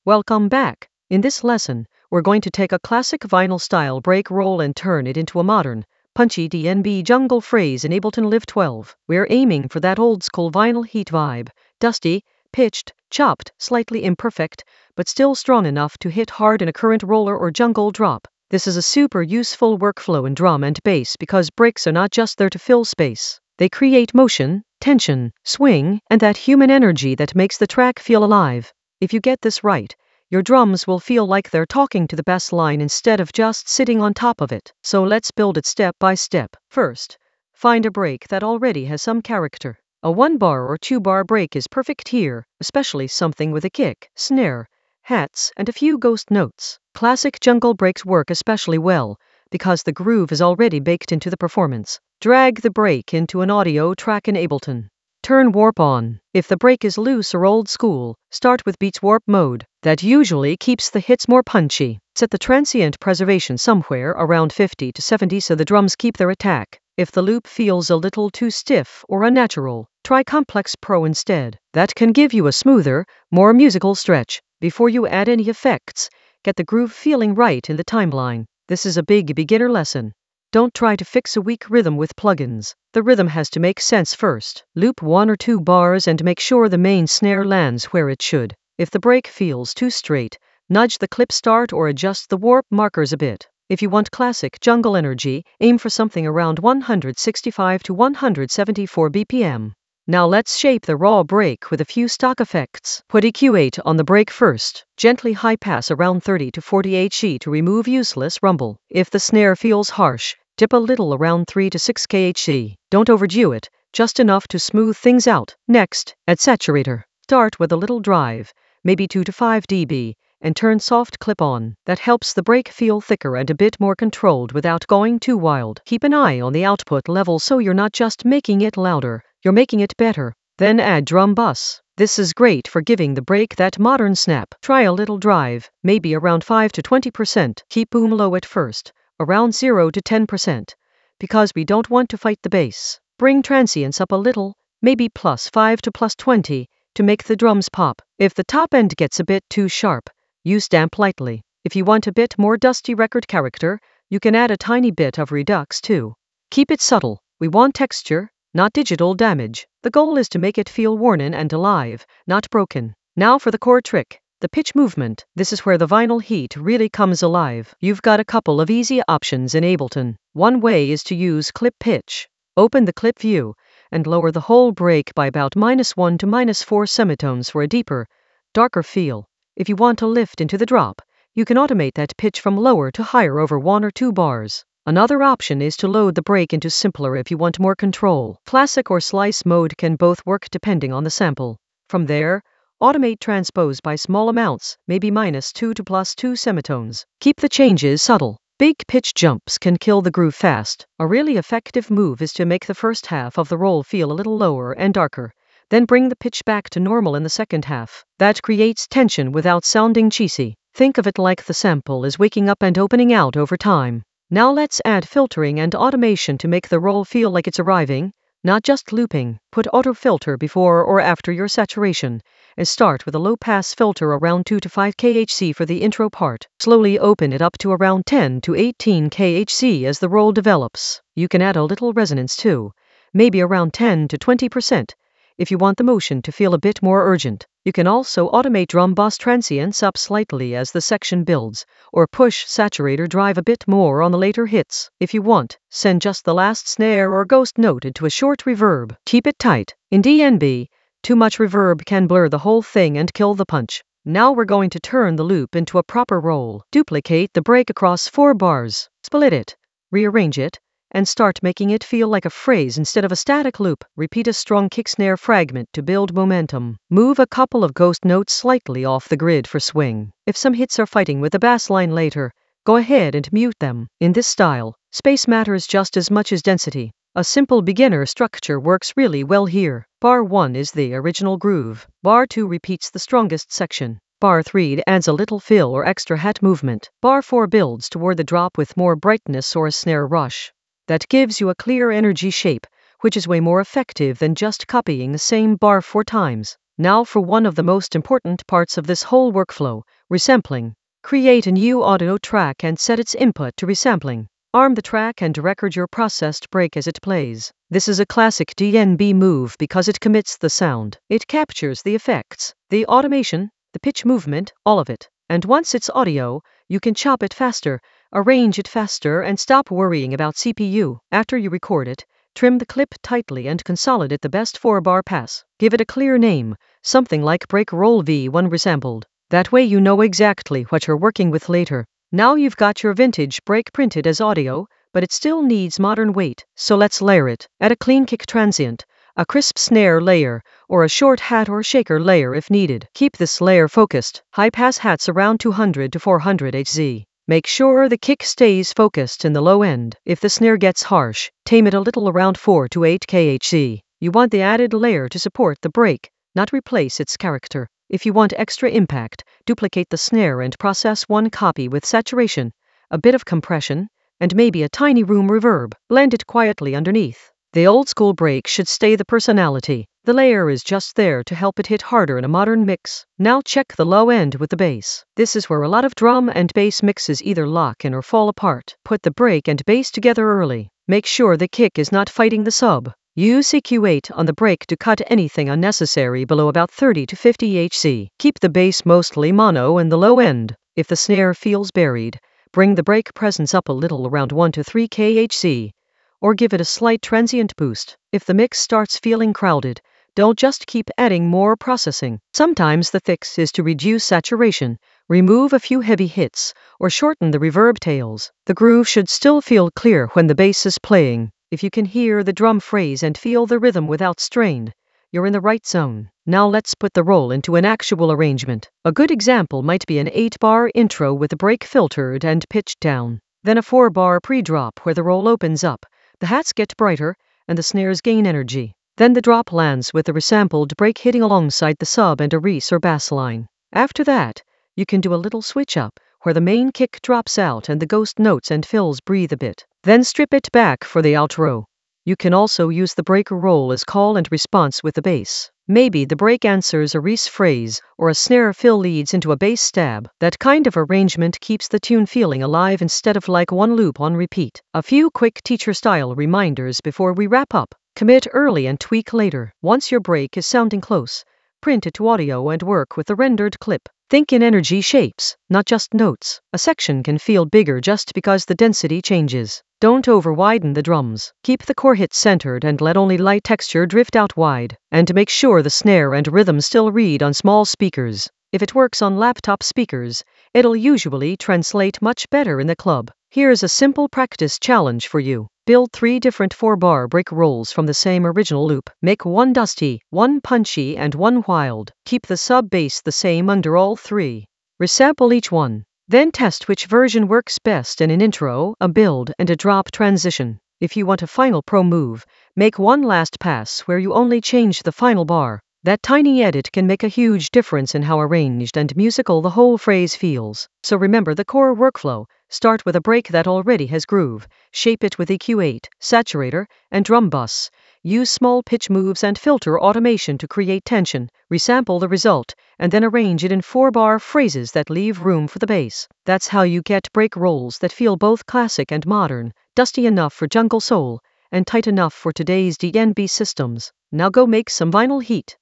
Welcome back. In this lesson, we're going to take a classic vinyl style break roll and turn it into a modern, punchy DnB jungle phrase in Ableton Live 12. We're aiming for that old school vinyl heat vibe, dusty, pitched, chopped, slightly imperfect, but still strong enough to hit hard in a current roller or jungle drop. This is a super useful workflow in drum and bass because breaks are not just there to fill space. They create motion, tension, swing, and that human energy that makes the track feel alive. If you get this right, your drums will feel like they're talking to the bass line instead of just sitting on top of it. So let's build it step by step. First, find a break that already has some character. A 1-bar or 2-bar break is perfect here, especially something with a kick, snare, hats, and a few ghost notes. Classic jungle breaks work especially well, because the groove is already baked into the performance. Drag the break into an audio track in Ableton. Turn warp on. If the break is loose or old school, start with Beats warp mode. That usually keeps the hits more punchy. Set the transient preservation somewhere around 50 to 70 so the drums keep their attack. If the loop feels a little too stiff or unnatural, try Complex Pro instead. That can give you a smoother, more musical stretch. Before you add any effects, get the groove feeling right in the timeline. This is a big beginner lesson. Don't try to fix a weak rhythm with plugins. The rhythm has to make sense first. Loop 1 or 2 bars and make sure the main snare lands where it should. If the break feels too straight, nudge the clip start or adjust the warp markers a bit. If you want classic jungle energy, aim for something around 165 to 174 BPM. Now let's shape the raw break with a few stock effects. Put EQ8 on the break first. Gently high pass around 30 to 40 HE to remove useless rumble. If the snare feels harsh, dip a little around 3 to 6 kHz. Don't overdo it, just enough to smooth things out. Next, add saturator. Start with a little drive, maybe 2 to 5 dB, and turn soft clip on. That helps the break feel thicker and a bit more controlled without going too wild. Keep an eye on the output level so you're not just making it louder, you're making it better. Then add drum bus. This is great for giving the break that modern snap. Try a little drive, maybe around 5 to 20%. Keep boom low at first, around 0 to 10%, because we don't want to fight the bass. Bring transients up a little, maybe +5 to +20, to make the drums pop. If the top end gets a bit too sharp, use damp lightly. If you want a bit more dusty record character, you can add a tiny bit of redux too. Keep it subtle. We want texture, not digital damage. The goal is to make it feel worn in and alive, not broken. Now for the core trick. The pitch movement. This is where the vinyl heat really comes alive. You've got a couple of easy options in Ableton. One way is to use clip pitch. Open the clip view and lower the whole break by about -1 to -4 semitones for a deeper, darker feel. If you want to lift into the drop, you can automate that pitch from lower to higher over 1 or 2 bars. Another option is to load the break into simpler if you want more control. Classic or slice mode can both work depending on the sample. From there, automate transpose by small amounts, maybe -2 to +2 semitones. Keep the changes subtle. Big pitch jumps can kill the groove fast. A really effective move is to make the first half of the roll feel a little lower and darker, then bring the pitch back to normal in the second half. That creates tension without sounding cheesy. Think of it like the sample is waking up and opening out over time. Now let's add filtering and automation to make the roll feel like it's arriving, not just looping. Put auto filter before or after your saturation, and start with a low-pass filter around 2 to 5 kHz for the intro part. Slowly open it up to around 10 to 18 kHz as the roll develops. You can add a little resonance too, maybe around 10 to 20%, if you want the motion to feel a bit more urgent. You can also automate drum bus transients up slightly as the section builds, or push saturator drive a bit more on the later hits. If you want, send just the last snare or ghost note into a short reverb. Keep it tight. In DnB, too much reverb can blur the whole thing and kill the punch. Now we're going to turn the loop into a proper roll. Duplicate the break across 4 bars. Split it, rearrange it, and start making it feel like a phrase instead of a static loop. Repeat a strong kick snare fragment to build momentum. Move a couple of ghost notes slightly off the grid for swing. If some hits are fighting with the bass line later, go ahead and mute them. In this style, space matters just as much as density. A simple beginner structure works really well here. Bar 1 is the original groove. Bar 2 repeats the strongest section. Bar 3 adds a little fill or extra hat movement. Bar 4 builds toward the drop with more brightness or a snare rush. That gives you a clear energy shape, which is way more effective than just copying the same bar 4 times. Now for one of the most important parts of this whole workflow, resampling. Create a new audio track and set its input to resampling. Arm the track and record your processed break as it plays. This is a classic DNB move because it commits the sound. It captures the effects, the automation, the pitch movement, all of it. And once it's audio, you can chop it faster, arrange it faster, and stop worrying about CPU. After you record it, trim the clip tightly and consolidate the best 4-bar pass. Give it a clear name, something like Break Roll V1 Resampled. That way you know exactly what you're working with later. Now you've got your vintage break printed as audio, but it still needs modern weight, so let's layer it. Add a clean kick transient, a crisp snare layer, or a short hat or shaker layer if needed. Keep this layer focused. High-pass hats around 200 to 400 Hz. Make sure the kick stays focused in the low end. If the snare gets harsh, tame it a little around 4 to 8 kHz. You want the added layer to support the break, not replace its character. If you want extra impact, duplicate the snare and process one copy with saturation, a bit of compression, and maybe a tiny room reverb. Blend it quietly underneath. The old school break should stay the personality. The layer is just there to help it hit harder in a modern mix. Now check the low end with the bass. This is where a lot of drum and bass mixes either lock in or fall apart. Put the break and bass together early. Make sure the kick is not fighting the sub. Use EQ8 on the break to cut anything unnecessary below about 30 to 50 Hz. Keep the bass mostly mono in the low end. If the snare feels buried, bring the break presence up a little around 1 to 3 kHz, or give it a slight transient boost. If the mix starts feeling crowded, don't just keep adding more processing. Sometimes the fix is to reduce saturation, remove a few heavy hits, or shorten the reverb tails. The groove should still feel clear when the bass is playing. If you can hear the drum phrase and feel the rhythm without strain, you're in the right zone. Now let's put the roll into an actual arrangement. A good example might be an 8-bar intro with the break filtered and pitched down. Then a 4-bar pre-drop where the roll opens up, the hats get brighter, and the snares gain energy. Then the drop lands with the resampled break hitting alongside the sub and a res or bass line. After that, you can do a little switch up, where the main kick drops out and the ghost notes and fills breathe a bit. Then strip it back for the outro. You can also use the break roll as call and response with the bass. Maybe the break answers a res phrase, or a snare fill leads into a bass stab. That kind of arrangement keeps the tune feeling alive instead of like one loop on repeat. A few quick teacher-style reminders before we wrap up. Commit early and tweak later. Once your break is sounding close, print it to audio and work with the rendered clip. Think in energy shapes, not just notes. A section can feel bigger just because the density changes. Don't over-widen the drums. Keep the core hit centered and let only light texture drift out wide. And make sure the snare and rhythm still read on small speakers. If it works on laptop speakers, it'll usually translate much better in the club. Here's a simple practice challenge for you. Build 3 different 4-bar break rolls from the same original loop. Make one dusty, one punchy, and one wild. Keep the sub-bass the same under all 3. Resample each one. Then test which version works best in an intro, a build, and a drop transition. If you want a final pro move, make one last pass where you only change the final bar. That tiny edit can make a huge difference in how arranged and musical the whole phrase feels. So remember the core workflow. Start with a break that already has groove. Shape it with EQ8, saturator, and drum bus. Use small pitch moves and filter automation to create tension. Resample the result, and then arrange it in 4-bar phrases that leave room for the bass. That's how you get break rolls that feel both classic and modern, dusty enough for jungle soul, and tight enough for today's DNB systems. Now go make some vinyl heat.